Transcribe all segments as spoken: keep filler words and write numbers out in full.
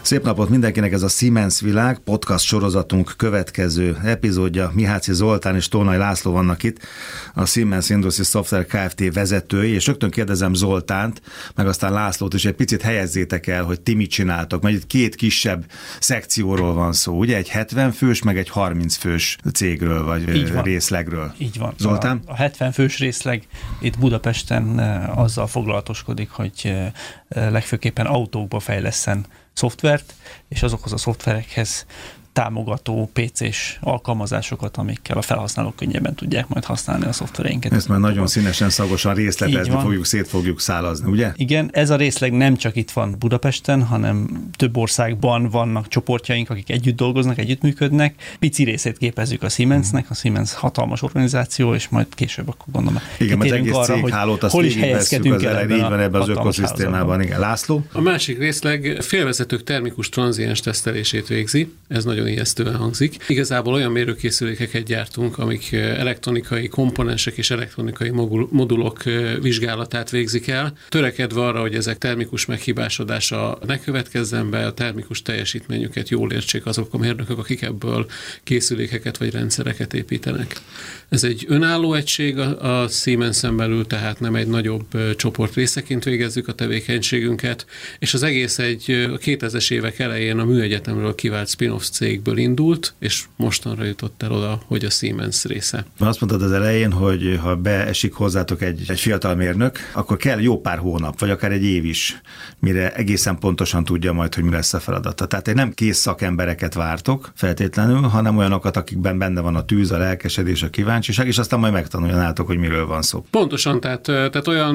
Szép napot mindenkinek, ez a Siemens Világ podcast sorozatunk következő epizódja. Mihácsi Zoltán és Tolnai László vannak itt, a Siemens Industries Software Kft. Vezetői, és rögtön kérdezem Zoltánt, meg aztán Lászlót is, egy picit helyezzétek el, hogy ti mit csináltok, mert itt két kisebb szekcióról van szó, ugye? Egy hetven fős, meg egy harminc fős cégről, vagy részlegről. Így van. Zoltán? A, a hetven fős részleg itt Budapesten azzal foglalatoskodik, hogy legfőképpen autókba fejlesszen szoftvert, és azokhoz a szoftverekhez támogató pé cés alkalmazásokat, amikkel a felhasználók könnyebben tudják majd használni a szoftvereinket. Ezt már nagyon színesen, szagosan részletezni fogjuk, szét fogjuk szálazni, ugye? Igen, ez a részleg nem csak itt van Budapesten, hanem több országban vannak csoportjaink, akik együtt dolgoznak, együttműködnek. Pici részét képezzük a Siemensnek, a Siemens hatalmas organizáció, és majd később akkor gondolom. Igen, az egész céghálót azt végigvesszük az elején, így van ebben az ökoszisztémában. Igen, László? A másik részleg félvezetők termikus tranziens tesztelését végzi. Ez nagyon ijesztően hangzik. Igazából olyan mérőkészülékeket gyártunk, amik elektronikai komponensek és elektronikai modulok vizsgálatát végzik el, törekedve arra, hogy ezek termikus meghibásodása ne következzen be, a termikus teljesítményüket jól értsék azok a mérnökök, akik ebből készülékeket vagy rendszereket építenek. Ez egy önálló egység a, a Siemensen belül, tehát nem egy nagyobb csoport részeként végezzük a tevékenységünket, és az egész egy a kétezres évek elején a Műegyetemről kivált spin-off cégből indult, és mostanra jutott el oda, hogy a Siemens része. Azt mondtad az elején, hogy ha beesik hozzátok egy, egy fiatal mérnök, akkor kell jó pár hónap, vagy akár egy év is, mire egészen pontosan tudja majd, hogy mi lesz a feladata. Tehát nem kész szakembereket vártok feltétlenül, hanem olyanokat, akikben benne van a tűz, a lelkesedés, a kíváncsiság, és aztán majd megtanuljanátok, hogy miről van szó. Pontosan, tehát, tehát olyan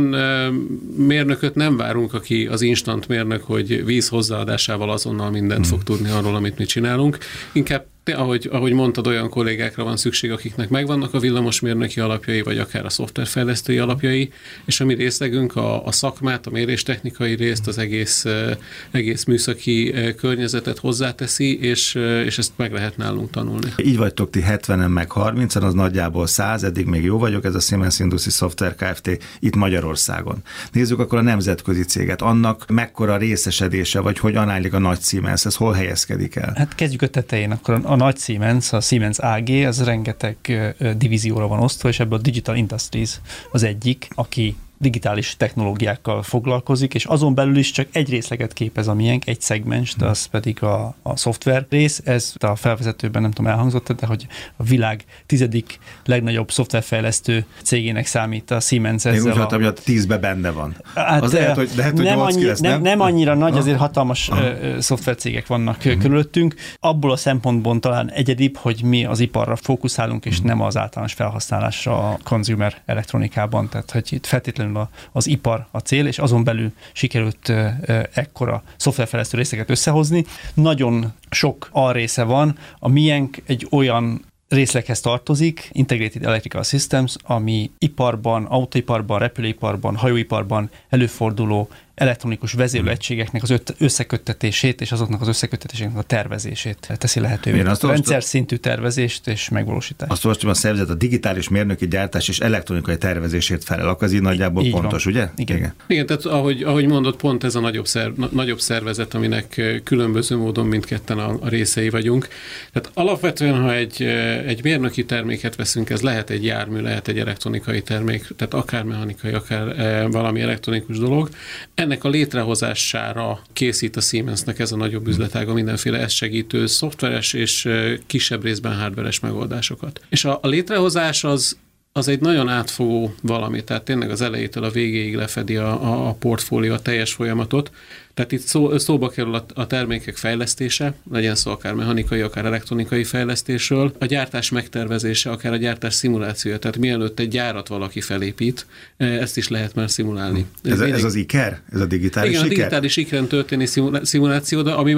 mérnököt nem várunk, aki az instant mérnök, hogy víz hozzáadásával azonnal mindent hmm. fog tudni arról, amit mi csinálunk. Inkább, ahogy, ahogy mondtad, olyan kollégákra van szükség, akiknek megvannak a villamosmérnöki alapjai, vagy akár a szoftverfejlesztői alapjai, és a mi részlegünk a, a szakmát, a méréstechnikai részt, az egész, egész műszaki környezetet hozzáteszi, és, és ezt meg lehet nálunk tanulni. Így vagytok ti hetvenen meg harmincan, az nagyjából száz, eddig még jó vagyok, ez a Siemens Industries Software Kft. Itt Magyarországon. Nézzük akkor a nemzetközi céget. Annak mekkora részesedése, vagy hogy análik a nagy Siemens, ez hol helyezkedik el? Hát kezdjük a tetején, akkor a nagy Siemens, a Siemens á gé, az rengeteg divízióra van osztva, és ebből a Digital Industries az egyik, aki digitális technológiákkal foglalkozik, és azon belül is csak egy részleget képez a miénk, egy szegmens, de az pedig a, a szoftver rész. Ez a felvezetőben nem tudom elhangzott, de hogy a világ tizedik legnagyobb szoftverfejlesztő cégének számít a Siemens ezzel. Én úgy hallottam, hogy a tízbe benne van. Hát, az lehet, hogy, lehet, hogy nem, annyi, lesz, nem? Nem, nem annyira nagy, azért hatalmas uh, szoftvercégek vannak uh-huh. körülöttünk. Abból a szempontból talán egyedibb, hogy mi az iparra fókuszálunk, és uh-huh. nem az általános felhasználásra a consumer elektronikában. Tehát, hogy itt feltétlenül az ipar a cél, és azon belül sikerült ekkora szoftverfejlesztő részeket összehozni. Nagyon sok alrésze van, a miénk egy olyan részleghez tartozik, Integrated Electrical Systems, ami iparban, autóiparban, repülőiparban, hajóiparban előforduló elektronikus vezérlőegységeknek az összeköttetését és azoknak az összeköttetésének a tervezését teszi lehetővé. A rendszer olvastam, szintű tervezést és megvalósítást. Azt olvastam, a szervezet a digitális mérnöki gyártás és elektronikai tervezését felel. Akkor ez így nagyjából így pontos, van. Ugye? Igen. Igen. Igen, tehát ahogy, ahogy mondod, pont ez a nagyobb, szerv, nagyobb szervezet, aminek különböző módon mindketten a, a részei vagyunk. Tehát alapvetően, ha egy, egy mérnöki terméket veszünk, ez lehet egy jármű, lehet egy elektronikai termék, tehát akár mechanikai, akár valami elektronikus dolog. Ennek a létrehozására készít a Siemensnek ez a nagyobb üzletága mindenféle ezt segítő szoftveres és kisebb részben hardveres megoldásokat. És a, a létrehozás az az egy nagyon átfogó valami, tehát tényleg az elejétől a végéig lefedi a, a, a portfólió, a teljes folyamatot. Tehát itt szó, szóba kerül a, a termékek fejlesztése, legyen szó akár mechanikai, akár elektronikai fejlesztésről, a gyártás megtervezése, akár a gyártás szimulációja, tehát mielőtt egy gyárat valaki felépít, ezt is lehet már szimulálni. Ez, ez, ez az iker? Ez a digitális igen, iker? Igen, a digitális ikeren történő szimuláció, de ami már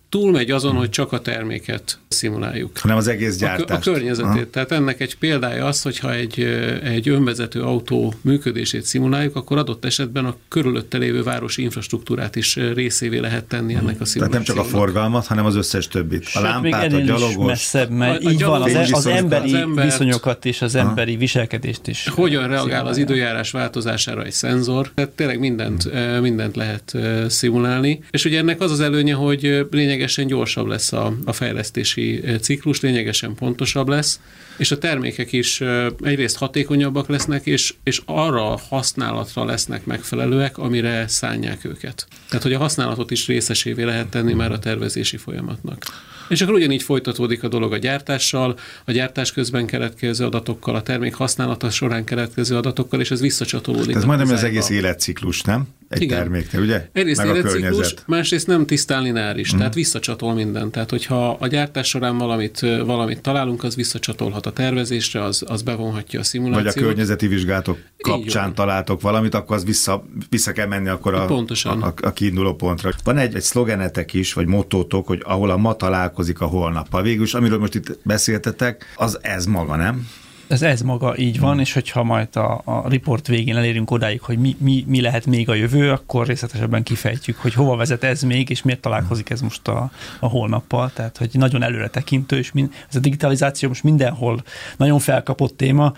túlmegy azon, hogy csak a terméket szimuláljuk. Hanem az egész gyártást. A, a környezetét. Aha. Tehát ennek egy példája az, hogyha egy, egy önvezető autó működését szimuláljuk, akkor adott esetben a körülötte lévő városi infrastruktúrát is részévé lehet tenni ennek a szimulációnak. Tehát nem csak a forgalmat, hanem az összes többit. A lámpát, a gyalogos. Messzebb, mert a, így a van, az, az emberi az embert, viszonyokat és az emberi aha. viselkedést is. Hogyan reagál az időjárás változására egy szenzor. Tehát tényleg mindent, hmm. mindent lehet szimulálni. És ugye ennek az az előnye, hogy lényegesen gyorsabb lesz a, a fejlesztési ciklus, lényegesen pontosabb lesz, és a termékek is egyrészt hatékonyabbak lesznek, és, és arra a használatra lesznek megfelelőek, amire szánják őket. Tehát, hogy a használatot is részesévé lehet tenni már a tervezési folyamatnak. És akkor ugyanígy folytatódik a dolog a gyártással, a gyártás közben keletkező adatokkal, a termék használata során keletkező adatokkal, és ez visszacsatolódik. Ez majdnem az egész életciklus, nem? Egy igen. terméknél, ugye? Egyrészt életciklus, másrészt nem tisztán lineáris, mm. tehát visszacsatol mindent. Tehát, hogyha a gyártás során valamit, valamit találunk, az visszacsatolhat a tervezésre, az, az bevonhatja a szimulációt. Vagy a környezeti vizsgálatok kapcsán találtok valamit, akkor az vissza, vissza kell menni akkor a, a, a, a kiinduló pontra. Van egy, egy szlogenetek is, vagy mottótok, hogy ahol a ma találkozik a holnappal. Végülis, amiről most itt beszéltetek, az ez maga, nem? Ez, ez maga így van, hmm. és hogyha majd a, a report végén elérünk odáig, hogy mi, mi, mi lehet még a jövő, akkor részletesebben kifejtjük, hogy hova vezet ez még, és miért találkozik ez most a, a holnappal. Tehát, hogy nagyon előre tekintő, és mind, ez a digitalizáció most mindenhol nagyon felkapott téma.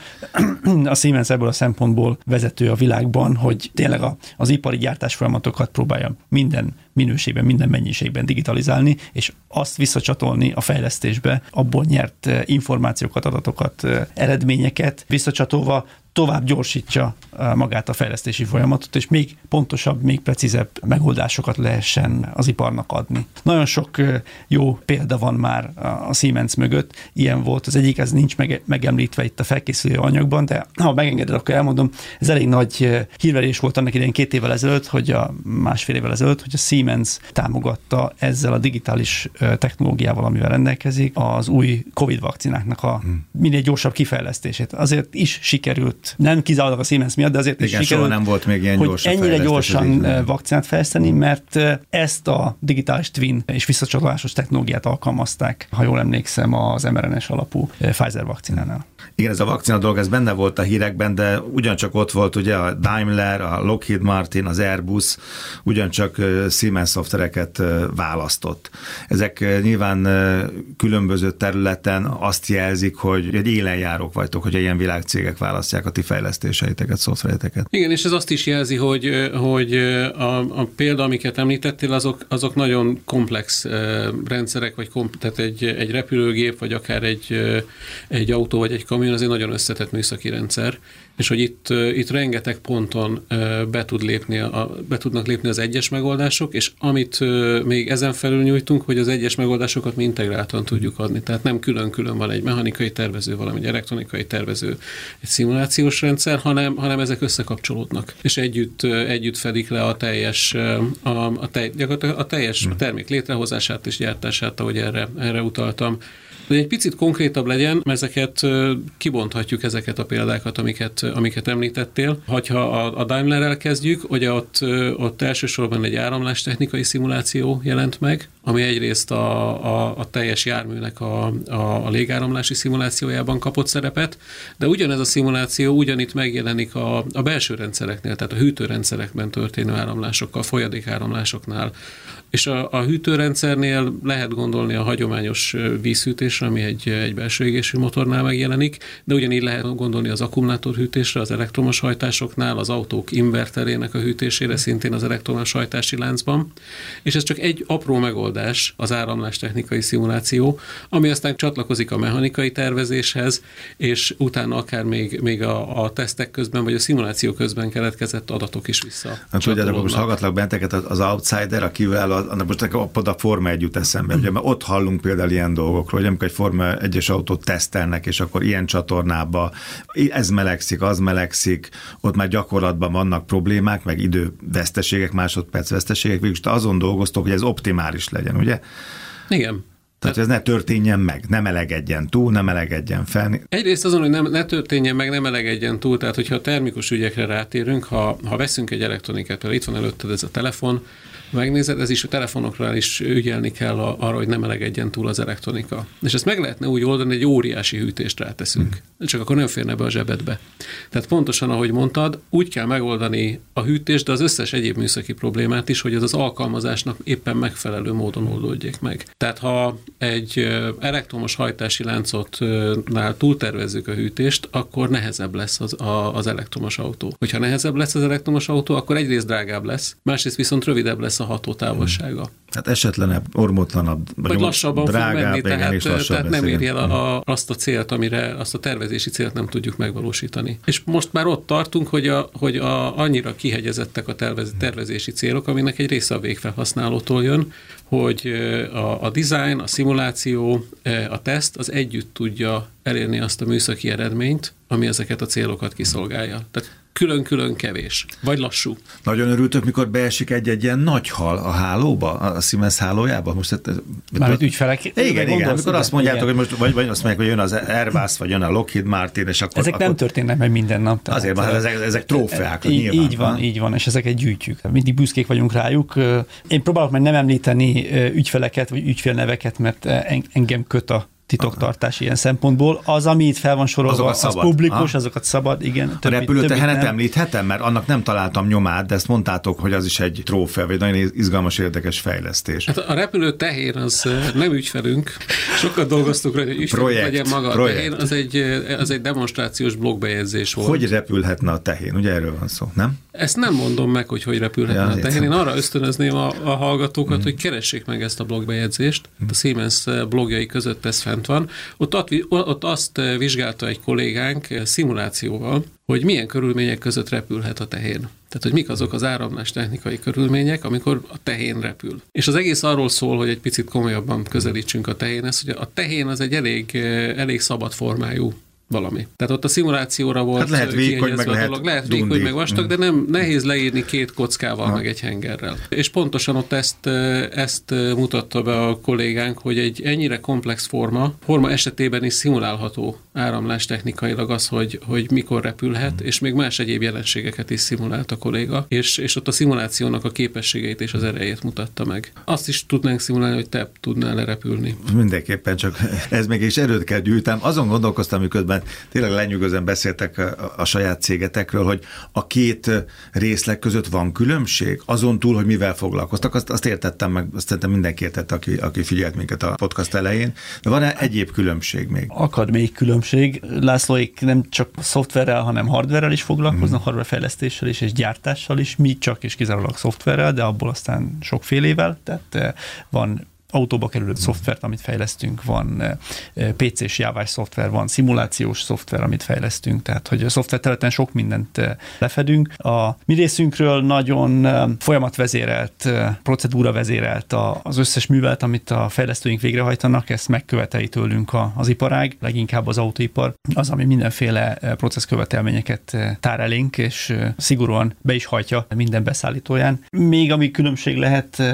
A Siemens ebből a szempontból vezető a világban, hogy tényleg a, az ipari gyártás folyamatokat próbálja minden minőségben, minden mennyiségben digitalizálni, és azt visszacsatolni a fejlesztésbe, abból nyert információkat, adatokat, eredményeket visszacsatolva tovább gyorsítja magát a fejlesztési folyamatot, és még pontosabb, még precízebb megoldásokat lehessen az iparnak adni. Nagyon sok jó példa van már a Siemens mögött, ilyen volt, az egyik, ez nincs megemlítve itt a felkészülő anyagban, de ha megengeded, akkor elmondom, ez elég nagy hírverés volt annak idején két évvel ezelőtt, hogy a másfél évvel ezelőtt, hogy a Siemens támogatta ezzel a digitális technológiával, amivel rendelkezik, az új Covid vakcináknak a minél gyorsabb kifejlesztését. Azért is sikerült, nem kizárólag a Siemens miatt, de azért igen, is sikerült, nem volt még ilyen hogy ennyire gyorsan vakcinát fejleszteni, mert ezt a digitális twin és visszacsatolásos technológiát alkalmazták, ha jól emlékszem, az em er en es alapú Pfizer vakcinánál. Igen, ez a vakcina dolog, ez benne volt a hírekben, de ugyancsak ott volt ugye a Daimler, a Lockheed Martin, az Airbus, ugyancsak Siemens szoftvereket választott. Ezek nyilván különböző területen azt jelzik, hogy egy élenjárók vagytok, hogy ilyen világcégek választják a ti fejlesztéseiteket, szoftvereteket. Igen, és ez azt is jelzi, hogy, hogy a, a példa, amiket említettél, azok, azok nagyon komplex rendszerek, vagy komp- tehát egy, egy repülőgép, vagy akár egy, egy autó, vagy egy kamion, az egy nagyon összetett műszaki rendszer, és hogy itt, itt rengeteg ponton be, tud lépni a, be tudnak lépni az egyes megoldások, és amit még ezen felül nyújtunk, hogy az egyes megoldásokat mi integráltan tudjuk adni. Tehát nem külön-külön van egy mechanikai tervező, valami egy elektronikai tervező, egy szimulációs rendszer, hanem, hanem ezek összekapcsolódnak, és együtt, együtt fedik le a teljes, a, a, tej, a teljes termék létrehozását és gyártását, ahogy erre, erre utaltam. De egy picit konkrétabb legyen, mert ezeket kibonthatjuk, ezeket a példákat, amiket, amiket említettél. Ha a, a Daimlerrel kezdjük, ugye ott, ott elsősorban egy áramlástechnikai szimuláció jelent meg, ami egyrészt a, a, a teljes járműnek a, a, a légáramlási szimulációjában kapott szerepet, de ugyanez a szimuláció ugyanitt megjelenik a, a belső rendszereknél, tehát a hűtőrendszerekben történő áramlásokkal, folyadékáramlásoknál. És a, a hűtőrendszernél lehet gondolni a hagyományos vízhűtésre, ami egy, egy belső égésű motornál megjelenik, de ugyanígy lehet gondolni az akkumulátorhűtésre, az elektromos hajtásoknál, az autók inverterének a hűtésére, szintén az elektromos hajtási láncban. És ez csak egy apró megoldás, az áramlástechnikai szimuláció, ami aztán csatlakozik a mechanikai tervezéshez, és utána akár még, még a, a tesztek közben, vagy a szimuláció közben keletkezett adatok is vissza. Hát tudjátok, most hallgatlak benteket, az outsider, akivel annak most a Forma egy jut eszembe, ugye, mert ott hallunk például ilyen dolgokról, hogy amikor egy Forma egyes autót tesztelnek, és akkor ilyen csatornába ez melegszik, az melegszik, ott már gyakorlatban vannak problémák, meg időveszteségek, másodperc veszteségek, végül azon dolgoztok, hogy ez optimális legyen, ugye? Igen. Tehát ez ne történjen meg, ne melegedjen túl, ne melegedjen fel. Egyrészt azon, hogy nem, ne történjen meg, ne melegedjen túl, tehát hogyha a termikus ügyekre rátérünk, ha, ha veszünk egy elektronikát, például itt van előtted ez a telefon, megnézed, ez is a telefonokra is ügyelni kell arra, hogy ne melegedjen túl az elektronika. És ezt meg lehetne úgy oldani, egy óriási hűtést ráteszünk. Hmm. Csak akkor nem férne be a zsebedbe. Tehát pontosan, ahogy mondtad, úgy kell megoldani a hűtést, de az összes egyéb műszaki problémát is, hogy ez az alkalmazásnak éppen megfelelő módon oldódjék meg. Tehát ha egy elektromos hajtási láncotnál túltervezzük a hűtést, akkor nehezebb lesz az, a, az elektromos autó. Hogyha nehezebb lesz az elektromos autó, akkor egyrészt drágább lesz, másrészt viszont rövidebb lesz a hatótávolsága. Hát esetlenebb, ormotlanabb, vagy lassabban drágább, fog menni, igen, tehát, és lassabb tehát nem éri el a, a, azt a célt, amire, azt a tervezési célt nem tudjuk megvalósítani. És most már ott tartunk, hogy, a, hogy a, annyira kihegyezettek a tervez, tervezési célok, aminek egy része a végfelhasználótól jön, hogy a, a design, a szimuláció, a teszt az együtt tudja elérni azt a műszaki eredményt, ami ezeket a célokat kiszolgálja. Tehát külön-külön kevés, vagy lassú. Nagyon örültök, mikor beesik egy-egy ilyen nagy hal a hálóba, a Siemens hálójába? Most Mármint ügyfelek. Igen, igen, amikor azt mondjátok, igen. hogy most vagy, vagy azt mondják, hogy jön az Airbus, vagy jön a Lockheed Martin, és akkor... Ezek akkor... nem történnek meg minden nap. Tehát azért van, hát ezek, ezek trófeák, így, nyilván. Így van, így van, és ezeket gyűjtjük. Mindig büszkék vagyunk rájuk. Én próbálok meg nem említeni ügyfeleket, vagy ügyfélneveket, mert engem köt a titoktartás ilyen szempontból. Az, ami itt fel van sorolva, az publikus, ha? Azokat szabad, igen. A repülőtehenet említhetem, mert annak nem találtam nyomát, de ezt mondtátok, hogy az is egy trófea, vagy nagyon izgalmas, érdekes fejlesztés. Hát a repülőtehén az nem ügyfelünk. Sokat dolgoztuk rá, hogy ügyfelünk legyen maga a tehén. Az egy, az egy demonstrációs blogbejegyzés volt. Hogy repülhetne a tehén? Ugye erről van szó, nem? Ezt nem mondom meg, hogy hogy repülhetne ja, a tehén. Én arra ösztönözném a, a hallgatókat, mm. hogy keressék meg ezt a blogbejegyzést. Mm. A Siemens blogjai között ez fent van. Ott, ott azt vizsgálta egy kollégánk szimulációval, hogy milyen körülmények között repülhet a tehén. Tehát, hogy mik azok az áramlás technikai körülmények, amikor a tehén repül. És az egész arról szól, hogy egy picit komolyabban közelítsünk a tehénhez, hogy a tehén az egy elég, elég szabad formájú valami. Tehát ott a szimulációra volt hát lehet vékony, meg lehet dolog. Lehet vékony, meg vastag, de nem nehéz leírni két kockával, ha. meg egy hengerrel. És pontosan ott ezt, ezt mutatta be a kollégánk, hogy egy ennyire komplex forma, forma esetében is szimulálható áramlás technikailag az, hogy, hogy mikor repülhet, hmm. és még más egyéb jelenségeket is szimulált a kolléga, és, és ott a szimulációnak a képességeit és az erejét mutatta meg. Azt is tudnánk szimulálni, hogy te tudnál lerepülni. Mindenképpen, csak ez még is erőt kell gyűjtem. Azon gondolkoztam, miközben tényleg lenyűgözően beszéltek a, a saját cégetekről, hogy a két részleg között van különbség, azon túl, hogy mivel foglalkoztak, azt, azt értettem meg, azt tettem mindenki értette, aki, aki figyelt minket a podcast elején, de van-e egyéb különbség még? Akad még különbség. Lászlóik nem csak szoftverrel, hanem hardverrel is foglalkoznak, mm. hardverfejlesztéssel is, és gyártással is, mi csak és kizárólag szoftverrel, de abból aztán sokfélével, tehát van autóba kerülő szoftvert, amit fejlesztünk, van pé cés jávás szoftver, van szimulációs szoftver, amit fejlesztünk, tehát hogy a szoftverterületen sok mindent lefedünk. A mi részünkről nagyon folyamatvezérelt, procedúravezérelt az összes művelet, amit a fejlesztőink végrehajtanak, ezt megköveteli tőlünk az iparág, leginkább az autóipar, az, ami mindenféle processzkövetelményeket tár elénk, és szigorúan be is hajtja minden beszállítóján. Még ami különbség lehet,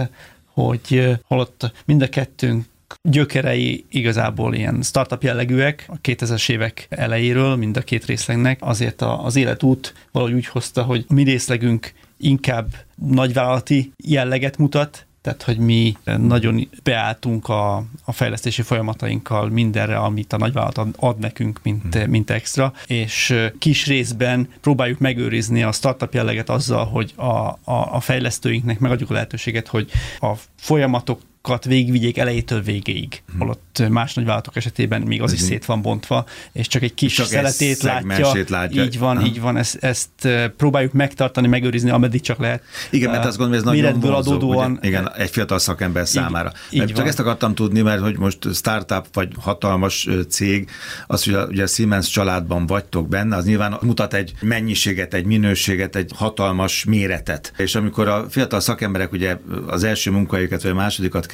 hogy holott mind a kettőnk gyökerei igazából ilyen startup jellegűek, a kétezres évek elejéről mind a két részlegnek, azért az életút valahogy úgy hozta, hogy mi részlegünk inkább nagyvállalati jelleget mutat, tehát, hogy mi nagyon beálltunk a, a fejlesztési folyamatainkkal mindenre, amit a nagyvállalat ad nekünk, mint, mint extra, és kis részben próbáljuk megőrizni a startup jelleget azzal, hogy a, a, a fejlesztőinknek megadjuk a lehetőséget, hogy a folyamatok végigvigyék elejétől végéig. Hmm. Holott más nagyvállalatok esetében még az is szét van bontva, és csak egy kis csak szeletét látja. látja. Így van, ha. így van. Ezt, ezt próbáljuk megtartani, megőrizni, ameddig csak lehet. Igen, mert azt gondolom, hogy ez nagyon vonzó, adódóan, ugye, igen, egy fiatal szakember így, számára. Így csak ezt akartam tudni, mert hogy most startup vagy hatalmas cég, az, hogy a, ugye a Siemens családban vagytok benne, az nyilván mutat egy mennyiséget, egy minőséget, egy hatalmas méretet. És amikor a fiatal szakemberek ugye az első munkahelyüket vagy a másodikat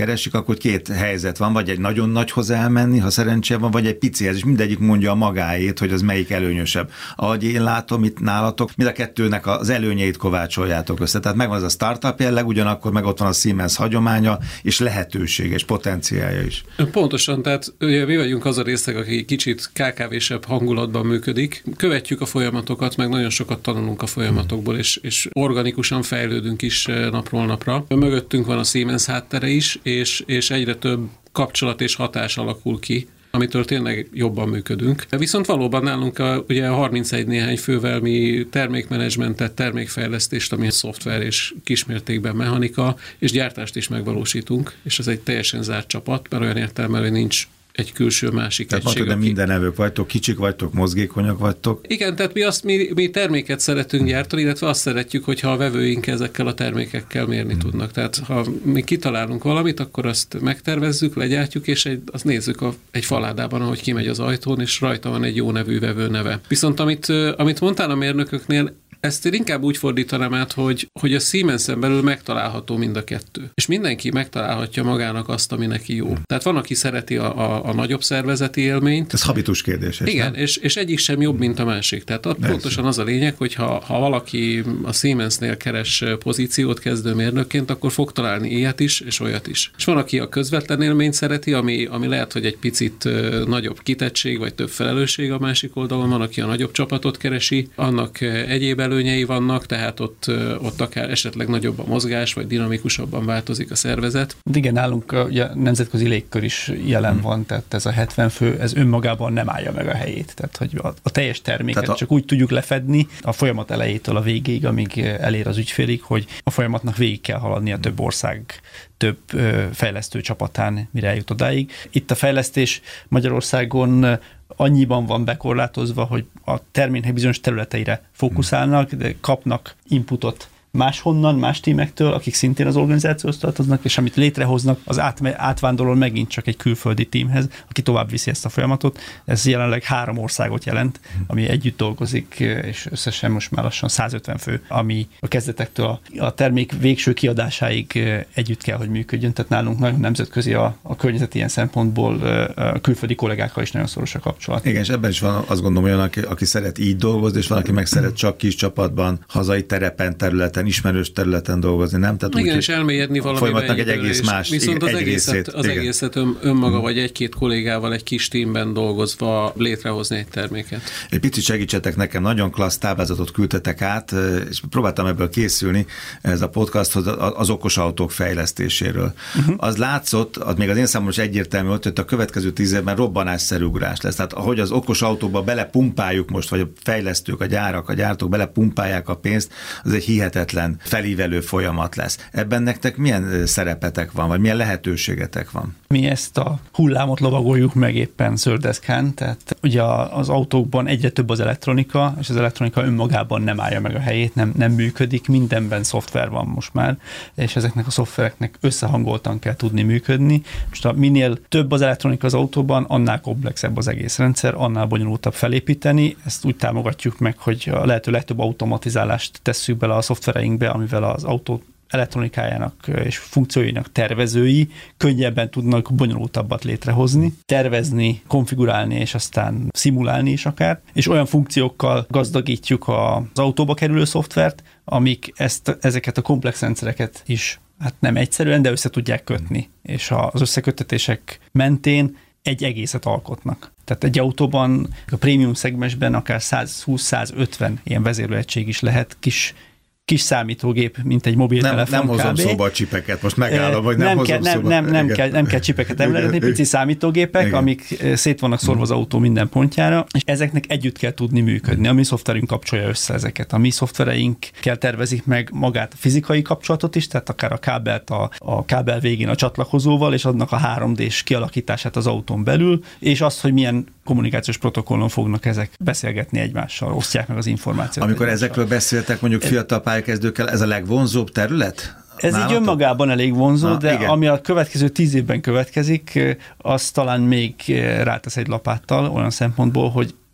keresik, akkor két helyzet van, vagy egy nagyon nagyhoz elmenni, ha szerencse van, vagy egy picihez, és mindegyik mondja a magáét, hogy az melyik előnyösebb. Ahogy én látom itt nálatok, mind a kettőnek az előnyeit kovácsoljátok össze. Tehát megvan az a startup jelleg, ugyanakkor meg ott van a Siemens hagyománya, és lehetőség, és potenciálja is. Pontosan, tehát ugye mi vagyunk az a részleg, aki kicsit ká ká vésebb hangulatban működik. Követjük a folyamatokat, meg nagyon sokat tanulunk a folyamatokból, és, és organikusan fejlődünk is napról napra. Mögöttünk van a Siemens háttere is, és, és egyre több kapcsolat és hatás alakul ki, amitől tényleg jobban működünk. Viszont valóban nálunk a, ugye a harmincegy néhány fővel mi termékmenedzsmentet, termékfejlesztést, ami szoftver és kismértékben mechanika, és gyártást is megvalósítunk, és ez egy teljesen zárt csapat, mert olyan értelemben, hogy nincs egy külső másik tehát egység. Tehát minden nevők vagytok, kicsik vagytok, mozgékonyak vagytok. Igen, tehát mi, azt, mi, mi terméket szeretünk gyártani, illetve azt szeretjük, hogyha a vevőink ezekkel a termékekkel mérni hmm. tudnak. Tehát ha mi kitalálunk valamit, akkor azt megtervezzük, legyártjuk, és egy, azt nézzük a, egy faládában, ahogy kimegy az ajtón, és rajta van egy jó nevű vevő neve. Viszont amit, amit mondtál a mérnököknél, ezt én inkább úgy fordítanám át, hogy, hogy a Siemensen belül megtalálható mind a kettő. És mindenki megtalálhatja magának azt, ami neki jó. Hmm. Tehát van, aki szereti a, a, a nagyobb szervezeti élményt. Ez habitus kérdés. Igen, és, és egyik sem jobb, mint a másik. Tehát ott pontosan az a lényeg, hogy ha, ha valaki a Siemensnél keres pozíciót kezdőmérnökként, akkor fog találni ilyet is, és olyat is. És van, aki a közvetlen élményt szereti, ami, ami lehet, hogy egy picit nagyobb kitettség, vagy több felelősség a másik oldalon. Van, aki a nagyobb csapatot keresi, annak egyéb előnyei vannak, tehát ott, ott akár esetleg nagyobb a mozgás, vagy dinamikusabban változik a szervezet. Igen, nálunk ugye, nemzetközi légkör is jelen hmm. van, tehát ez a hetven fő, ez önmagában nem állja meg a helyét. Tehát, hogy a, a teljes terméket a... csak úgy tudjuk lefedni a folyamat elejétől a végéig, amíg elér az ügyfélig, hogy a folyamatnak végig kell haladni a több ország, több ö, fejlesztő csapatán, mire eljut odáig. Itt a fejlesztés Magyarországon annyiban van bekorlátozva, hogy a terméknek bizonyos területeire fókuszálnak, de kapnak inputot máshonnan, más tímektől, akik szintén az organizációhoz tartoznak, és amit létrehoznak, az át, átvándorol megint csak egy külföldi tímhez, aki tovább viszi ezt a folyamatot. Ez jelenleg három országot jelent, ami együtt dolgozik, és összesen most már lassan százötven fő, ami a kezdetektől a, a termék végső kiadásáig együtt kell, hogy működjön. Tehát nálunk nagyon nemzetközi a, a környezet ilyen szempontból, a külföldi kollégákkal is nagyon szoros a kapcsolat. Igen, és ebben is van, azt gondolom, olyan, aki, aki szeret így dolgozni, és van, aki meg szeret csak kis csapatban, hazai terepen, területen, ismerős területen dolgozni, nem? Tehát igen, úgy, és elmélyedni valamiben egy egész más, viszont igen, az, egy egészet, részét, az egészet ön, önmaga, vagy egy-két kollégával egy kis tímben dolgozva létrehozni egy terméket. Egy picit segítsetek nekem, nagyon klassz táblázatot küldtetek át, és próbáltam ebből készülni ez a podcasthoz az okos autók fejlesztéséről. Uh-huh. Az látszott, az még az én számomra is egyértelmű volt, hogy a következő tíz évben robbanásszerű ugrás lesz. Tehát ahogy az okos autókba belepumpáljuk most, vagy a fejlesztők, a gyárak, a gyártók belepumpálják a pénzt, az egy hihetetlen felívelő folyamat lesz. Ebben nektek milyen szerepetek van, vagy milyen lehetőségetek van? Mi ezt a hullámot lovagoljuk meg éppen szördeszkán, tehát ugye az autókban egyre több az elektronika, és az elektronika önmagában nem állja meg a helyét, nem, nem működik, mindenben szoftver van most már, és ezeknek a szoftvereknek összehangoltan kell tudni működni. Most a minél több az elektronika az autóban, annál komplexebb az egész rendszer, annál bonyolultabb felépíteni. Ezt úgy támogatjuk meg, hogy a lehető legtöbb automatizálást tesszük bele a szoftvereinkbe, amivel az autó elektronikájának és funkcióinak tervezői könnyebben tudnak bonyolultabbat létrehozni, tervezni, konfigurálni és aztán szimulálni is akár, és olyan funkciókkal gazdagítjuk az autóba kerülő szoftvert, amik ezt, ezeket a komplex rendszereket is hát nem egyszerűen, de össze tudják kötni, és az összekötetések mentén egy egészet alkotnak. Tehát egy autóban, a prémium szegmensben akár százhúsz-százötven ilyen vezérlőegység is lehet, kis kis számítógép, mint egy mobiltelefon. Nem, nem hozom kb. Szóba a csipeket, most megállom, hogy nem, nem hozom kell, szóba. Nem, nem, nem, kell, nem kell csipeket emlegetni, pici számítógépek, igen, amik szét vannak szorva az autó minden pontjára, és ezeknek együtt kell tudni működni. A mi szoftverünk kapcsolja össze ezeket. A mi szoftvereinkkel tervezik meg magát a fizikai kapcsolatot is, tehát akár a kábelt a, a kábel végén a csatlakozóval, és annak a három dés kialakítását az autón belül, és azt, hogy milyen kommunikációs protokollon fognak ezek beszélgetni egymással, osztják meg az információt. Amikor egymással. Ezekről beszéltek mondjuk fiatal pályakezdőkkel, ez a legvonzóbb terület? Ez Nálatok? így önmagában elég vonzó, Na, de igen. ami a következő tíz évben következik, az talán még rátesz egy lapáttal olyan szempontból, hogy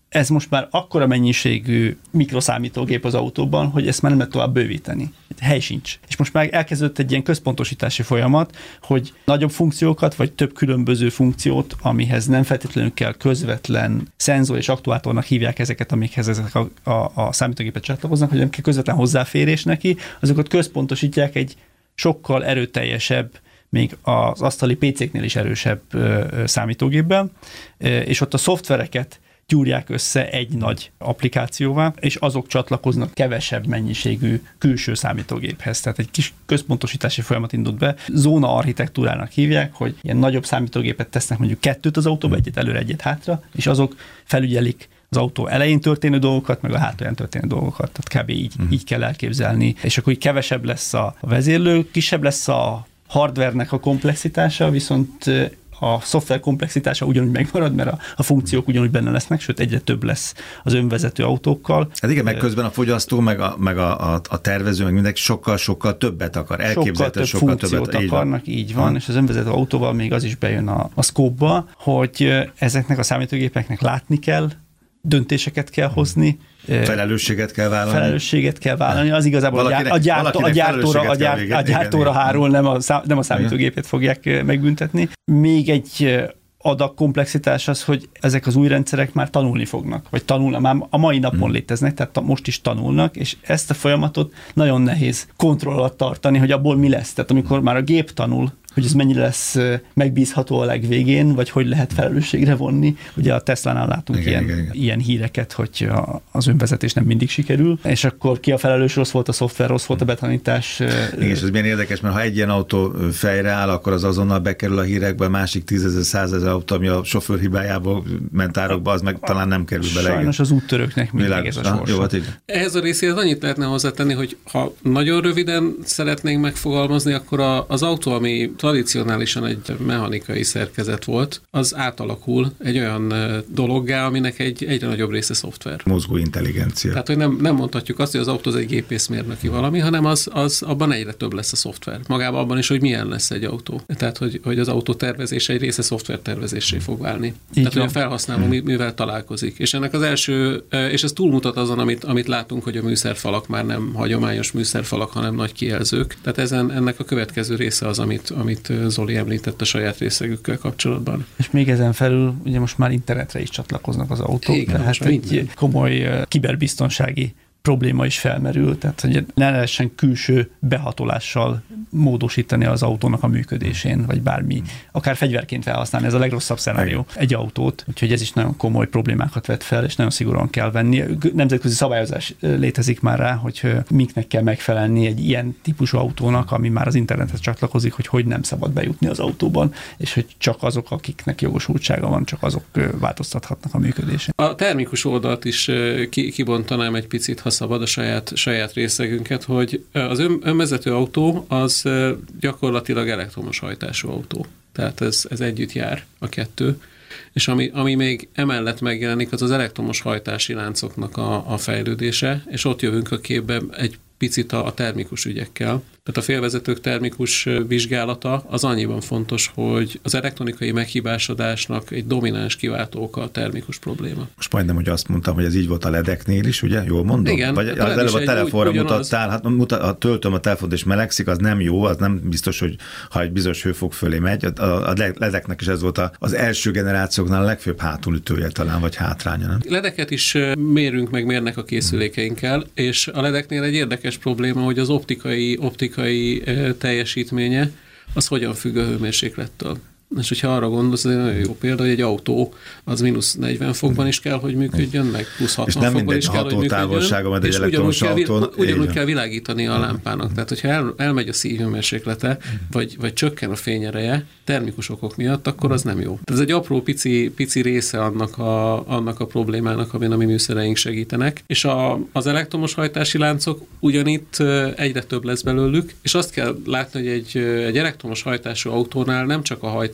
ez most már akkora mennyiségű mikroszámítógép az autóban, hogy ezt már nem lehet tovább bővíteni. Hely sincs. És most már elkezdődött egy ilyen központosítási folyamat, hogy nagyobb funkciókat, vagy több különböző funkciót, amihez nem feltétlenül kell közvetlen szenzor és aktuátornak hívják ezeket, amikhez ezek a, a, a számítógépet csatlakoznak, hogy nem kell közvetlen hozzáférés neki, azokat központosítják egy sokkal erőteljesebb, még az asztali pé céknél is erősebb ö, ö, számítógépben, ö, és ott a szoftvereket gyúrják össze egy nagy applikációvá, és azok csatlakoznak kevesebb mennyiségű külső számítógéphez. Tehát egy kis központosítási folyamat indult be. Zóna architektúrának hívják, hogy ilyen nagyobb számítógépet tesznek mondjuk kettőt az autóba, egyet előre, egyet hátra, és azok felügyelik az autó elején történő dolgokat, meg a hátulján történő dolgokat. Tehát kb. így, uh-huh. így kell elképzelni. És akkor így kevesebb lesz a vezérlő, kisebb lesz a hardvernek a komplexitása, viszont a szoftver komplexitása ugyanúgy megmarad, mert a, a funkciók ugyanúgy benne lesznek, sőt egyre több lesz az önvezető autókkal. Hát igen, meg közben a fogyasztó, meg a, meg a, a, a tervező, meg mindenki sokkal-sokkal többet akar. Elképzelhetően sokkal több sokkal funkciót többet akarnak, így van, így van. Ha. És az önvezető autóval még az is bejön a, a szkópba, hogy ezeknek a számítógépeknek látni kell, döntéseket kell hozni, felelősséget kell vállalni. Felelősséget kell vállalni. Az igazából valakinek, a, gyártó, a gyártóra, a gyár, a gyártóra hárul, nem a, nem a számítógépet fogják megbüntetni. Még egy adag komplexitás az, hogy ezek az új rendszerek már tanulni fognak, vagy tanulnak, már a mai napon hmm. léteznek, tehát most is tanulnak, és ezt a folyamatot nagyon nehéz kontroll alatt tartani, hogy abból mi lesz. Tehát amikor már a gép tanul, hogy ez mennyire lesz megbízható a legvégén, vagy hogy lehet felelősségre vonni. Ugye a Teslánál látunk igen, ilyen, igen, igen. ilyen híreket, hogy az önvezetés nem mindig sikerül, és akkor ki a felelős, rossz volt a szoftver, rossz volt a betanítás. Igen, és ez milyen érdekes, mert ha egy ilyen autó fejre áll, akkor az azonnal bekerül a hírekbe, a másik tízezer, százezer autó, ami a sofőr hibájából ment árokba, az meg talán nem kerül bele. Sajnos az úttörőknek mindig ez a sorsa. Jó, hát ehhez a részéhez annyit lehetne hozzátenni, hogy ha nagyon röviden szeretnénk megfogalmazni, akkor a, az autó, ami tradicionálisan egy mechanikai szerkezet volt, az átalakul egy olyan dologgá, aminek egy egyre nagyobb része szoftver. Mozgó intelligencia. Tehát, hogy nem, nem mondhatjuk azt, hogy az autó az egy gépészmérnöki valami, hanem az, az abban egyre több lesz a szoftver. Magában abban is, hogy milyen lesz egy autó. Tehát, hogy, hogy az autó tervezése egy része szoftver tervezésé fog válni. Így Tehát, van. Hogy a felhasználó hmm. mivel találkozik. És ennek az első, és ez túlmutat azon, amit, amit látunk, hogy a műszerfalak már nem hagyományos műszerfalak, hanem nagy kijelzők. Tehát ezen, ennek a következő része az, amit, amit Zoli említett a saját részegükkel kapcsolatban. És még ezen felül ugye most már internetre is csatlakoznak az autók, igen, tehát egy minden. komoly kiberbiztonsági probléma is felmerül, tehát hogy ne lehessen külső behatolással módosítani az autónak a működésén, vagy bármi, akár fegyverként felhasználni, ez a legrosszabb szenárió egy autót, úgyhogy ez is nagyon komoly problémákat vet fel, és nagyon szigorúan kell venni. Nemzetközi szabályozás létezik már rá, hogy minknek kell megfelelni egy ilyen típusú autónak, ami már az internethez csatlakozik, hogy hogy nem szabad bejutni az autóban, és hogy csak azok, akiknek jogosultsága van, csak azok változtathatnak a működésén. A termikus oldalt is kibontanám egy picit, ha szabad a saját, saját részegünket, hogy az ön, önvezető autó az gyakorlatilag elektromos hajtású autó. Tehát ez, ez együtt jár a kettő. És ami, ami még emellett megjelenik, az az elektromos hajtási láncoknak a, a fejlődése, és ott jövünk a képbe egy picit a, a termikus ügyekkel. Tehát a félvezetők termikus vizsgálata az annyiban fontos, hogy az elektronikai meghibásodásnak egy domináns kiváltó oka a termikus probléma. Most majdnem, hogy azt mondtam, hogy ez így volt a ledeknél is, ugye? Jól mondom? Igen. Vagy az előbb a telefonra mutattál, hát mutat, a töltöm a telefont és melegszik, az nem jó, az nem biztos, hogy ha egy bizonyos hőfok fölé megy. A, a ledeknek is ez volt a, az első generációknál a legfőbb hátulütője talán, vagy hátránya, nem? Ledeket is mérünk, meg mérnek a készülékeinkkel, és a ledeknél egy érdekes probléma, hogy az optikai, optikai teljesítménye, az hogyan függ a hőmérséklettől. És hogyha arra gondolsz, ez egy nagyon jó példa, hogy egy autó az mínusz negyven fokban is kell, hogy működjön, meg plusz hatvan fokban is kell, hogy működjön. És ugyanúgy kell, ugyanúgy kell világítani a lámpának. Tehát, hogyha el, elmegy a szívhőmérséklete, vagy, vagy csökken a fényereje termikus okok miatt, akkor az nem jó. Tehát ez egy apró pici, pici része annak a, annak a problémának, amin a mi műszereink segítenek. És a, az elektromos hajtási láncok ugyanitt egyre több lesz belőlük, és azt kell látni, hogy egy, egy elektromos hajtású autónál nem csak a hajtás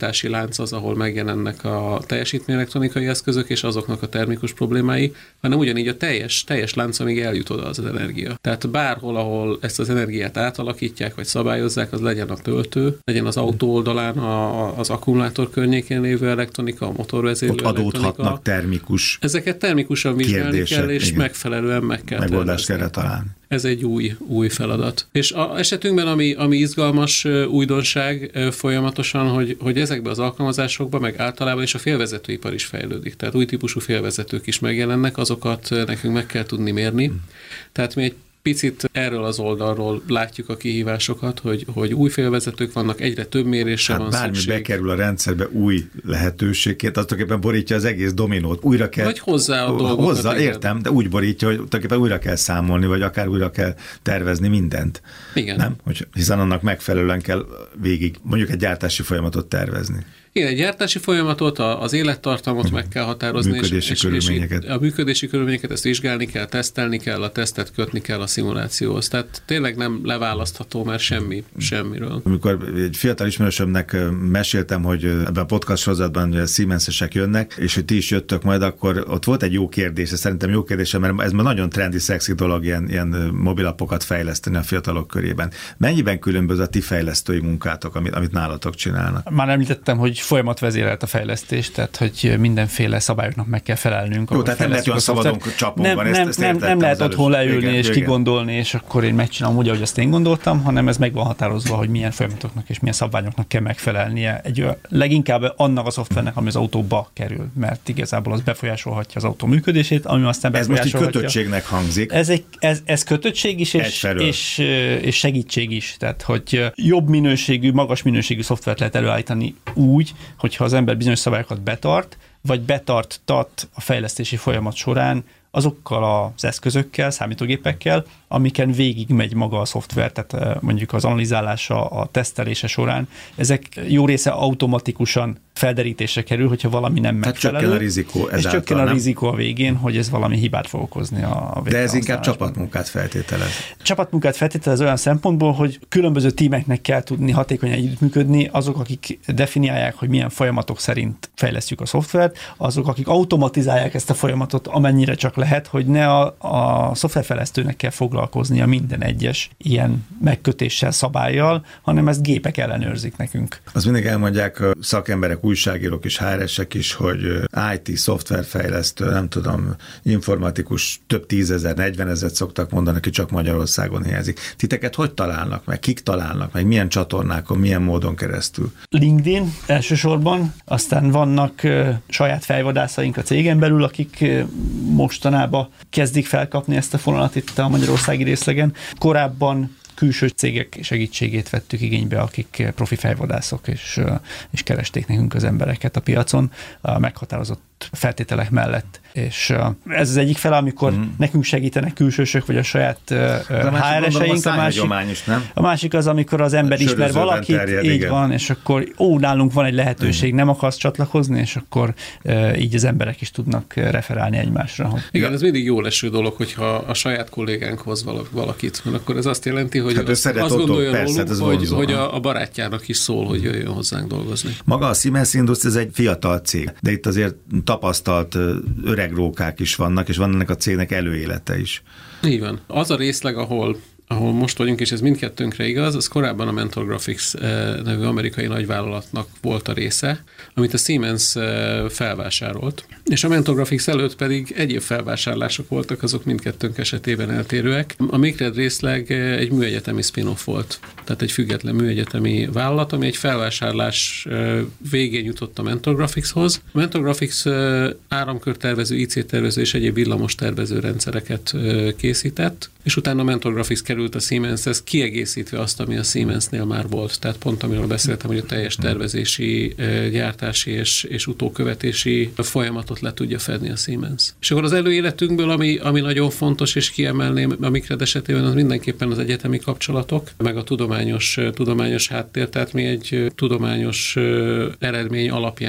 szállítási lánc az, ahol megjelennek a teljesítményelektronikai eszközök és azoknak a termikus problémái, hanem ugyanígy a teljes, teljes lánc, amíg eljut oda az, az energia. Tehát bárhol, ahol ezt az energiát átalakítják, vagy szabályozzák, az legyen a töltő, legyen az autó oldalán a, az akkumulátor környékén lévő elektronika, a motorvezérlő ott elektronika. adódhatnak termikus Ezeket termikusan vizsgálni kérdések, kell, és igen. megfelelően meg kell megoldást tervezni. kell találni. Ez egy új, új feladat. És a esetünkben, ami, ami izgalmas újdonság folyamatosan, hogy, hogy ezekben az alkalmazásokban, meg általában is a félvezetőipar is fejlődik. Tehát új típusú félvezetők is megjelennek, azokat nekünk meg kell tudni mérni. Tehát mi egy picit erről az oldalról látjuk a kihívásokat, hogy, hogy új félvezetők vannak, egyre több mérésre hát van bármi szükség. bekerül a rendszerbe új lehetőségként, az tulajdonképpen borítja az egész dominót. Újra kell... Vagy hozzá a dolgokat. Hozzá, értem, de úgy borítja, hogy tulajdonképpen újra kell számolni, vagy akár újra kell tervezni mindent. Igen. Nem? Hogy, hiszen annak megfelelően kell végig mondjuk egy gyártási folyamatot tervezni. Igen, egy gyártási folyamatot, az élettartamot meg kell határozni. Működési és, körülményeket. És a működési körülményeket ezt vizsgálni kell, tesztelni kell, a tesztet kötni kell a szimulációhoz. Tehát tényleg nem leválasztható már semmi, semmiről. Amikor egy fiatal ismerősömnek meséltem, hogy ebben a podcast sorozatban Siemensesek jönnek, és hogy ti is jöttök majd, akkor ott volt egy jó kérdés, szerintem jó kérdés, mert ez már nagyon trendi, szexi dolog ilyen, ilyen mobilapokat fejleszteni a fiatalok körében. Mennyiben különböző a ti fejlesztői munkátok, amit, amit nálatok csinálnak? Már említettem, hogy folyamatvezérelt a fejlesztés, tehát hogy mindenféle szabályoknak meg kell felelnünk. Jó, tehát nem lehet olyan szabadon csapon van, nem, ezt, nem, nem lehet otthon leülni igen, és igen. kigondolni, és akkor én megcsinálom úgy, ahogy azt én gondoltam, hanem ez meg van határozva, hogy milyen folyamatoknak és milyen szabványoknak kell megfelelnie. Egy olyan, leginkább annak a szoftvernek, ami az autóba kerül, mert igazából az befolyásolhatja az autó működését, ami aztán befolyásolhatja. Ez most így kötöttségnek hangzik. Ez, egy, ez, ez kötöttség is, és, és, és segítség is. Tehát, hogy jobb minőségű, magas minőségű szoftvert lehet előállítani úgy, hogyha az ember bizonyos szabályokat betart, vagy betartat a fejlesztési folyamat során azokkal az eszközökkel, számítógépekkel, amiken végig megy maga a szoftver, tehát mondjuk az analizálása, a tesztelése során. Ezek jó része automatikusan felderítésre kerül, hogyha valami nem megfelelő. Tehát csökken a rizikó ezáltal, és csökken a nem? rizikó a végén, hogy ez valami hibát fog okozni a De ez inkább csapatmunkát feltételez. Csapatmunkát feltételez olyan szempontból, hogy különböző tímeknek kell tudni hatékonyan együttműködni, azok, akik definiálják, hogy milyen folyamatok szerint fejlesztjük a szoftvert, azok, akik automatizálják ezt a folyamatot, amennyire csak lehet, hogy ne a, a szoftverfejlesztőnek kell foglalkoznia minden egyes ilyen megkötéssel, szabállyal, hanem ezt gépek ellenőrzik nekünk. Az mindig elmondják a szakemberek, újságírók és há er esek is, hogy i té, szoftverfejlesztő, nem tudom, informatikus több tízezer, negyvenezret szoktak mondani, aki csak Magyarországon hiányzik. Titeket hogy találnak meg? Kik találnak meg? Milyen csatornákon, milyen módon keresztül? LinkedIn elsősorban, aztán vannak uh, saját fejvadászaink a cégen belül, akik uh, mostanában kezdik felkapni ezt a fonalat itt a magyarországi részlegen. Korábban külső cégek segítségét vettük igénybe, akik profi fejvadászok, és, és keresték nekünk az embereket a piacon a meghatározott feltételek mellett. És ez az egyik fele, amikor mm. nekünk segítenek külsősök, vagy a saját há er eseink. A, a, másik, is, nem? a másik az, amikor az ember ismer valakit, terjed, így igen. van, és akkor ó, nálunk van egy lehetőség, mm. nem akarsz csatlakozni, és akkor így az emberek is tudnak referálni egymásra. Igen, ez mindig jó leső dolog, hogyha a saját kollégánk hoz valakit, mert akkor ez azt jelenti, hogy hát azt, azt gondolja persze, róluk, hogy, hogy a, a barátjának is szól, hogy jöjjön hozzánk dolgozni. Maga a Siemens Industries ez egy fiatal cég, de itt azért tapasztalt öreg rókák is vannak, és van ennek a cégnek előélete is. Így van. Az a részleg, ahol ahol most vagyunk, és ez mindkettőnkre igaz, az korábban a Mentor Graphics nevű amerikai nagyvállalatnak volt a része, amit a Siemens felvásárolt. És a Mentor Graphics előtt pedig egyéb felvásárlások voltak, azok mindkettőnk esetében eltérőek. A Mikred részleg egy műegyetemi spin-off volt, tehát egy független műegyetemi vállalat, ami egy felvásárlás végén jutott a Mentor Graphicshoz. A Mentor Graphics áramkörtervező, i cé tervező és egyéb villamos tervező rendszereket készített, és utána a Mentor Graphics került a Siemenshez, kiegészítve azt, ami a Siemensnél már volt. Tehát pont amiről beszéltem, hogy a teljes tervezési, gyártási és, és utókövetési folyamatot le tudja fedni a Siemens. És akkor az előéletünkből, ami, ami nagyon fontos, és kiemelném a Mikred esetében, az mindenképpen az egyetemi kapcsolatok, meg a tudományos, tudományos háttér, tehát mi egy tudományos eredmény alapján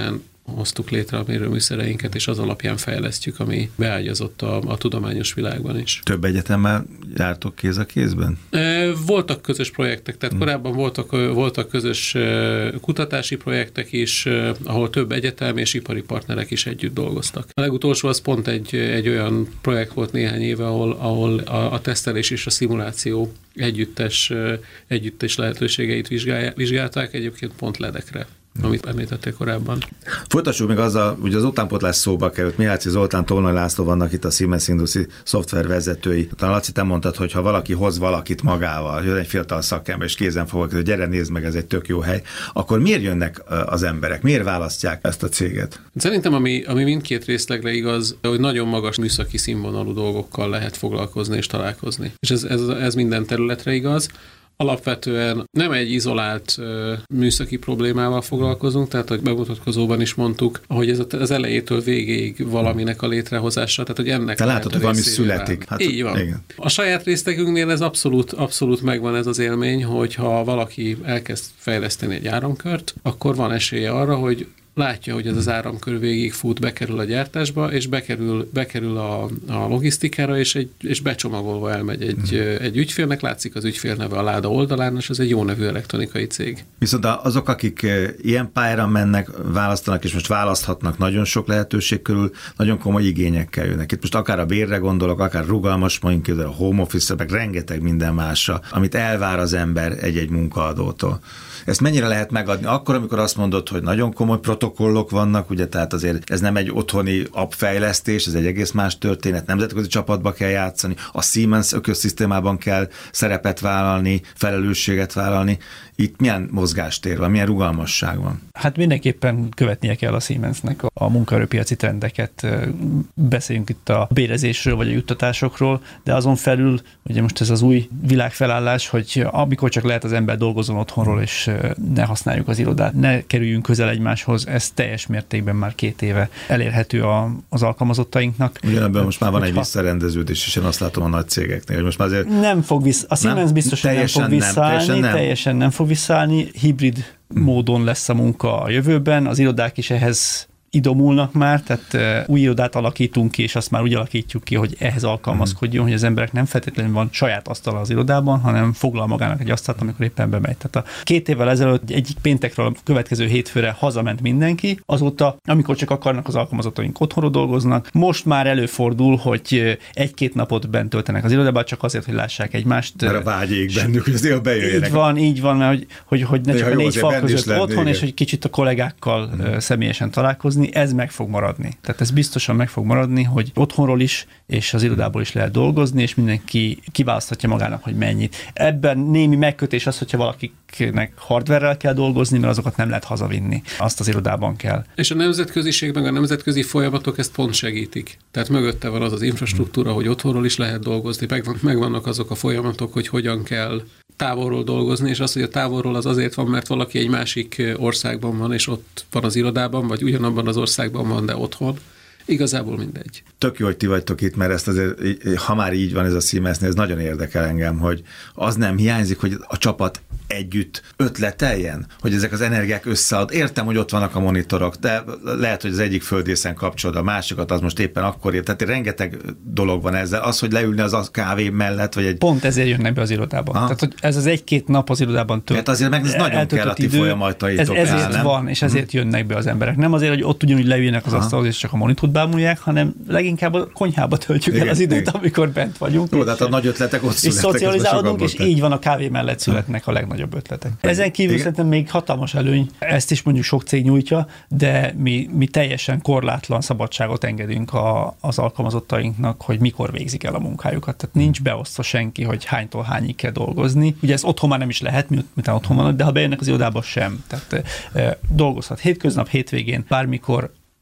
hoztuk létre a mérőműszereinket, és az alapján fejlesztjük, ami beágyazott a, a tudományos világban is. Több egyetemmel jártok kéz a kézben? Voltak közös projektek, tehát hmm. korábban voltak, voltak közös kutatási projektek is, ahol több egyetem és ipari partnerek is együtt dolgoztak. A legutolsó az pont egy, egy olyan projekt volt néhány éve, ahol, ahol a, a tesztelés és a szimuláció együttes, együttes lehetőségeit vizsgálták, egyébként pont ledekre, amit említettél korábban. Folytassuk még azzal, hogy az utánpótlás szóba került. Mihály Zoltán, Tolnai László vannak itt a Siemens Industry szoftver vezetői. Talán Laci, te mondtad, hogy ha valaki hoz valakit magával, jön egy fiatal szakember, és kézen fogok, hogy gyere, nézd meg, ez egy tök jó hely, akkor miért jönnek az emberek? Miért választják ezt a céget? Szerintem, ami, ami mindkét részlegre igaz, hogy nagyon magas műszaki színvonalú dolgokkal lehet foglalkozni és találkozni. És ez, ez, ez minden területre igaz. Alapvetően nem egy izolált uh, műszaki problémával foglalkozunk, tehát hogy bemutatkozóban is mondtuk, hogy ez az elejétől végéig valaminek a létrehozása, tehát hogy ennek... Te látod, hogy valami születik. Hát, így van. Igen. A saját részlegünknél ez abszolút, abszolút megvan ez az élmény, hogyha valaki elkezd fejleszteni egy áramkört, akkor van esélye arra, hogy látja, hogy ez az áramkör végig fut, bekerül a gyártásba, és bekerül, bekerül a, a logisztikára, és, egy, és becsomagolva elmegy egy, mm. egy ügyfélnek, látszik az ügyfél neve a láda oldalán, és ez egy jó nevű elektronikai cég. Viszont azok, akik ilyen pályára mennek, választanak, és most választhatnak nagyon sok lehetőség körül, nagyon komoly igényekkel jönnek. Itt most akár a bérre gondolok, akár rugalmas, mondjuk a home office, meg rengeteg minden másra, amit elvár az ember egy-egy munkaadótól. Ezt mennyire lehet megadni? Akkor, amikor azt mondod, hogy nagyon komoly protokollok vannak, ugye, tehát azért ez nem egy otthoni appfejlesztés, ez egy egész más történet, nemzetközi csapatba kell játszani, a Siemens ökoszisztémában kell szerepet vállalni, felelősséget vállalni. Itt milyen mozgástér van, milyen rugalmasság van? Hát mindenképpen követnie kell a Siemensnek a munkaerőpiaci trendeket. Beszéljünk itt a bérezésről vagy a juttatásokról, de azon felül, ugye most ez az új világfelállás, hogy amikor csak lehet az ember dolgozzon otthonról, és ne használjuk az irodát, ne kerüljünk közel egymáshoz, ez teljes mértékben már két éve elérhető a, az alkalmazottainknak. Ugyanebben most már van egy visszarendeződés, és én azt látom a nagy cégeknél, hogy most már azért... Nem fog vissza, a Siemens nem, biztosan nem fog visszaállni, nem, teljesen, nem. teljesen nem fog visszaállni, hibrid hmm. módon lesz a munka a jövőben, az irodák is ehhez idomulnak már, tehát új irodát alakítunk ki, és azt már úgy alakítjuk ki, hogy ehhez alkalmazkodjon, hogy az emberek nem feltétlenül van saját asztala az irodában, hanem foglal magának egy asztalt, amikor éppen bemegy. Tehát a két évvel ezelőtt egyik péntekről a következő hétfőre hazament mindenki, azóta, amikor csak akarnak, az alkalmazottaink otthonról dolgoznak. Most már előfordul, hogy egy-két napot bent töltenek az irodában, csak azért, hogy lássák egymást. Mert a vágyék bennük, hogy azért bejöjjenek. Így van, így van, mert hogy, hogy, hogy ne csak a négy fal között lenni, otthon, igen. És hogy kicsit a kollégákkal hmm. személyesen találkozni. Ez meg fog maradni. Tehát ez biztosan meg fog maradni, hogy otthonról is, és az irodából is lehet dolgozni, és mindenki kiválaszthatja magának, hogy mennyit. Ebben némi megkötés az, hogyha valakinek hardverrel kell dolgozni, mert azokat nem lehet hazavinni. Azt az irodában kell. És a nemzetköziség, meg a nemzetközi folyamatok ezt pont segítik. Tehát mögötte van az az infrastruktúra, hogy otthonról is lehet dolgozni, megvannak azok a folyamatok, hogy hogyan kell távolról dolgozni, és az, hogy a távolról az azért van, mert valaki egy másik országban van, és ott van az irodában, vagy ugyanabban az országban van, de otthon. Igazából mindegy. Tök jó, hogy ti vagytok itt, mert ezt azért, ha már így van ez a Siemensnél, ez nagyon érdekel engem, hogy az nem hiányzik, hogy a csapat együtt ötleteljen, hogy ezek az energiák összead. Értem, hogy ott vannak a monitorok, de lehet, hogy az egyik földrészen kapcsolod a másikat, az most éppen akkor ér. Tehát rengeteg dolog van ezzel. Az, hogy leülni az a kávé mellett, vagy egy... Pont ezért jönnek be az irodában. Aha. Tehát, hogy ez az egy-két nap az irodában tölt. Hát azért meg ez nagyon kell a ti folyamataitok. Ez ezért el, van, és ezért hmm. jönnek be az emberek. Nem azért, hogy ott ugyanúgy leüljenek az asztalhoz, és csak a monitort bámulják, hanem leginkább a konyhába töltjük igen, el az időt, igen. amikor bent vagyunk. Jó, tehát a nagy ötletek ott születnek. És szocializálódunk, és így van, a kávé mellett születnek a legnagyobb ötletek. Ezen kívül igen. szerintem még hatalmas előny, ezt is mondjuk sok cég nyújtja, de mi, mi teljesen korlátlan szabadságot engedünk a, az alkalmazottainknak, hogy mikor végzik el a munkájukat. Tehát nincs beosztva senki, hogy hánytól hányig kell dolgozni. Ugye ez otthon már nem is lehet, miután otthon vannak, de ha bejönnek az irodába sem. Tehát e, dolgozhat hétköznap, hétvégén, bármikor,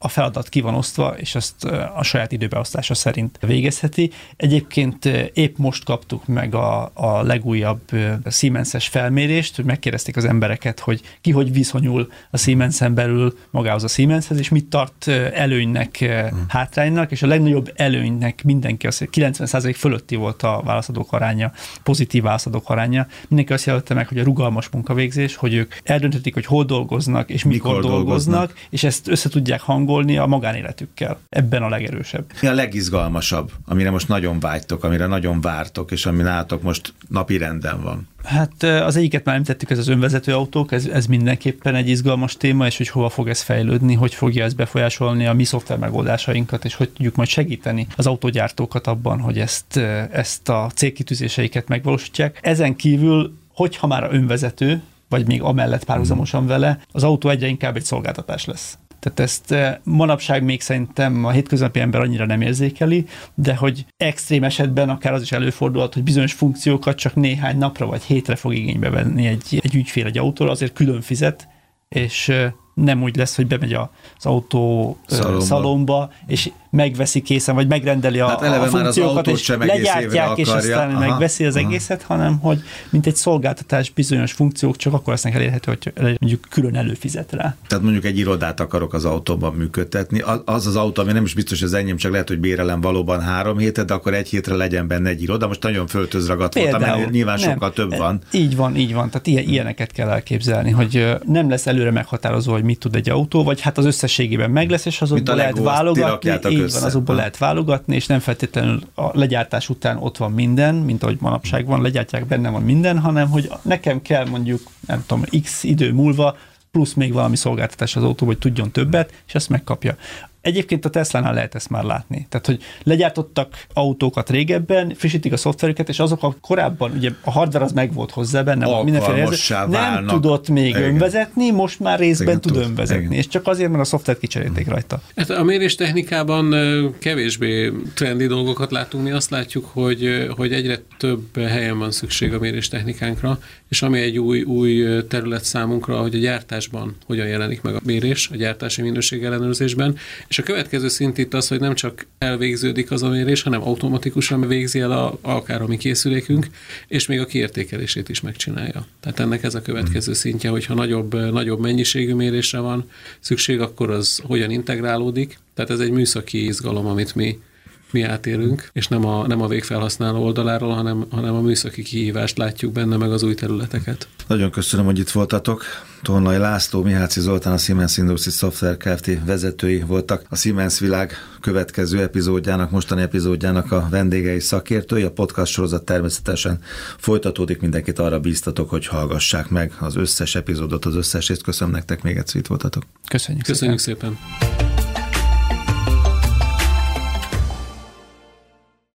a feladat ki van osztva, és ezt a saját időbeosztása szerint végezheti. Egyébként épp most kaptuk meg a, a legújabb Siemens-es felmérést, hogy megkérdezték az embereket, hogy ki hogy viszonyul a Siemensen belül magához a Siemenshez, és mit tart előnynek, hmm. hátránynak, és a legnagyobb előnynek mindenki az, hogy kilencven százalék fölötti volt a válaszadók aránya, pozitív válaszadók aránya. Mindenki azt jelölte meg, hogy a rugalmas munkavégzés, hogy ők eldönthetik, hogy hol dolgoznak, és mikor, mikor dolgoznak, dolgoznak, és ezt össze tudják hangolni a magánéletükkel. Ebben a legerősebb. Mi a legizgalmasabb, amire most nagyon vágytok, amire nagyon vártok, és ami nálatok most napi renden van? Hát az egyiket már említettük, ez az önvezető autók, ez, ez mindenképpen egy izgalmas téma, és hogy hova fog ez fejlődni, hogy fogja ez befolyásolni a mi szoftver megoldásainkat, és hogy tudjuk majd segíteni az autógyártókat abban, hogy ezt, ezt a célkitűzéseiket megvalósítják. Ezen kívül, hogyha már önvezető, vagy még amellett párhuzamosan vele, az autó egyre inkább egy szolgáltatás lesz. Tehát ezt manapság még szerintem a hétköznapi ember annyira nem érzékeli, de hogy extrém esetben akár az is előfordulhat, hogy bizonyos funkciókat csak néhány napra vagy hétre fog igénybe venni egy, egy ügyfél egy autóra, azért külön fizet, és nem úgy lesz, hogy bemegy az autó szalomba, szalomba és megveszi készen, vagy megrendeli a, hát a funkciókat, és legyártják, és aztán Aha. megveszi az Aha. egészet, hanem hogy mint egy szolgáltatás bizonyos funkciók csak akkor lesznek elérhető, hogy mondjuk külön előfizet rá. Tehát mondjuk egy irodát akarok az autóban működtetni. Az az autó, ami nem is biztos, hogy az enyém, csak lehet, hogy bérelem valóban három hétet, de akkor egy hétre legyen benne egy iroda. Most nagyon föltözragadt voltam, mert nyilván nem, sokkal több van. Így van, így van. Tehát ilyen, ilyeneket kell elképzelni, hogy nem lesz előre meghatározó, hogy mit tud egy autó, vagy hát az összességében meg lesz, és azokból lehet válogatni, így van, azokból ha. lehet válogatni, és nem feltétlenül a legyártás után ott van minden, mint ahogy manapság van, legyártják, benne van minden, hanem hogy nekem kell mondjuk, nem tudom, x idő múlva, plusz még valami szolgáltatás az autó, hogy tudjon többet, és ezt megkapja. Egyébként a Teslánál lehet ezt már látni. Tehát, hogy legyártottak autókat régebben, frissítik a szoftverüket, és azok a korábban, ugye a hardware az meg volt hozzá benne, mindenféle érzet, nem tudott még igen. önvezetni, most már részben igen, tud önvezetni, igen. és csak azért, mert a szoftvert kicserélték rajta. Hát a méréstechnikában kevésbé trendi dolgokat látunk, mi azt látjuk, hogy, hogy egyre több helyen van szükség a méréstechnikánkra, és ami egy új, új terület számunkra, hogy a gyártásban hogyan jelenik meg a mérés, a gyártási minőség ellenőrzésben. És a következő szint itt az, hogy nem csak elvégződik az a mérés, hanem automatikusan végzi el a, akár a mi készülékünk, és még a kiértékelését is megcsinálja. Tehát ennek ez a következő szintje, hogyha nagyobb, nagyobb mennyiségű mérésre van szükség, akkor az hogyan integrálódik. Tehát ez egy műszaki izgalom, amit mi mi átélünk, és nem a, nem a végfelhasználó oldaláról, hanem, hanem a műszaki kihívást látjuk benne, meg az új területeket. Nagyon köszönöm, hogy itt voltatok. Tolnai László, Mihály Zoltán, a Siemens Industries Software Kft. Vezetői voltak. A Siemens Világ következő epizódjának, mostani epizódjának a vendégei, szakértői. A podcast sorozat természetesen folytatódik. Mindenkit arra bíztatok, hogy hallgassák meg az összes epizódot, az összes részt. Köszönöm nektek, még egyszer itt voltatok. Köszönjük, Köszönjük szépen. szépen.